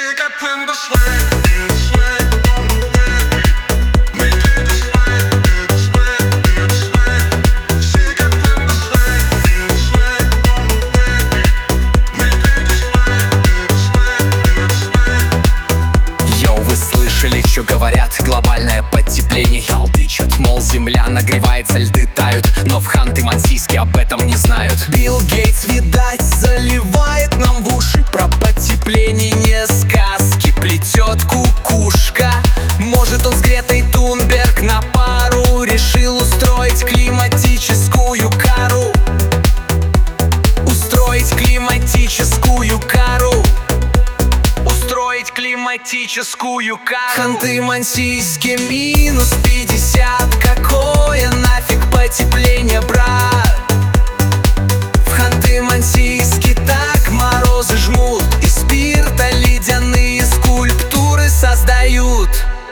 Что говорят, глобальное потепление ялдычат, мол, земля нагревается, льды тают, но в Ханты-Мансийске об этом не знают. Билл Гейтс, видать, заливает нам в уши про потепление не сказки, плетет кукушка. Может, он с Гретой Тунберг на пару решил устроить климатическую кару. Устроить климатическую кару. Климатическую кару. Ханты-Мансийске минус 50. Какое нафиг потепление, брат? В Ханты-Мансийске так морозы жмут, из спирта ледяные скульптуры создают.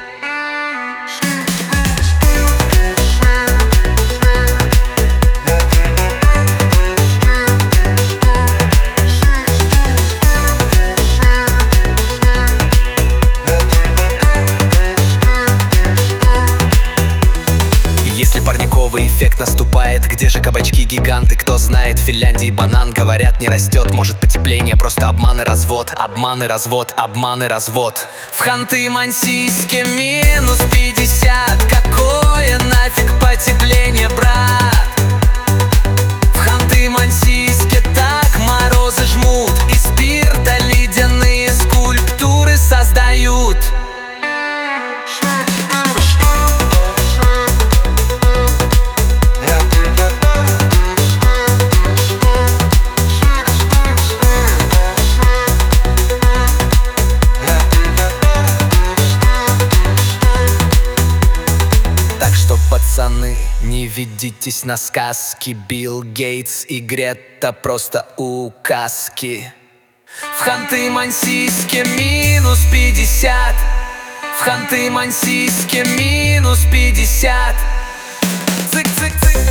Если парниковый эффект наступает, где же кабачки-гиганты? Кто знает, в Финляндии банан, говорят, не растет. Может, потепление просто обман и развод. Обман и развод, обман и развод. В Ханты-Мансийске минус 50. Какое нафиг потепление, брат? В Ханты-Мансийске так морозы жмут, из спирта ледяные скульптуры создают. Пацаны, не ведитесь на сказки. Билл Гейтс и Грета просто указки. В Ханты-Мансийске минус 50. В Ханты-Мансийске минус 50. Цик-цик-цик.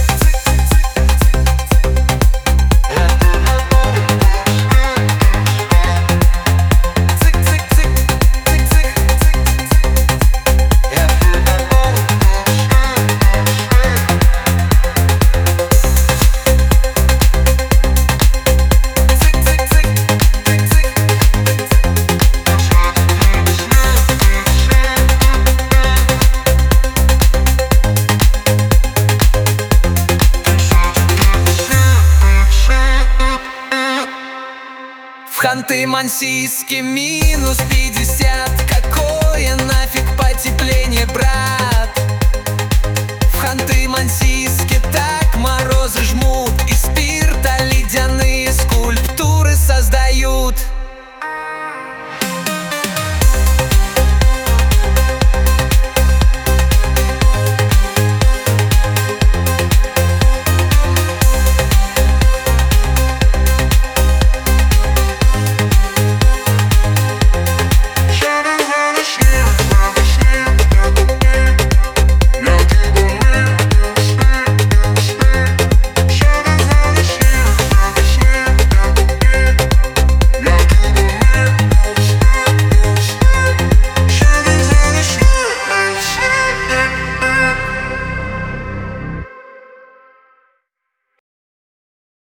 В Ханты-Мансийске минус 50. Какое нафиг потепление, брат? В Ханты-Мансийске так морозы жмут, из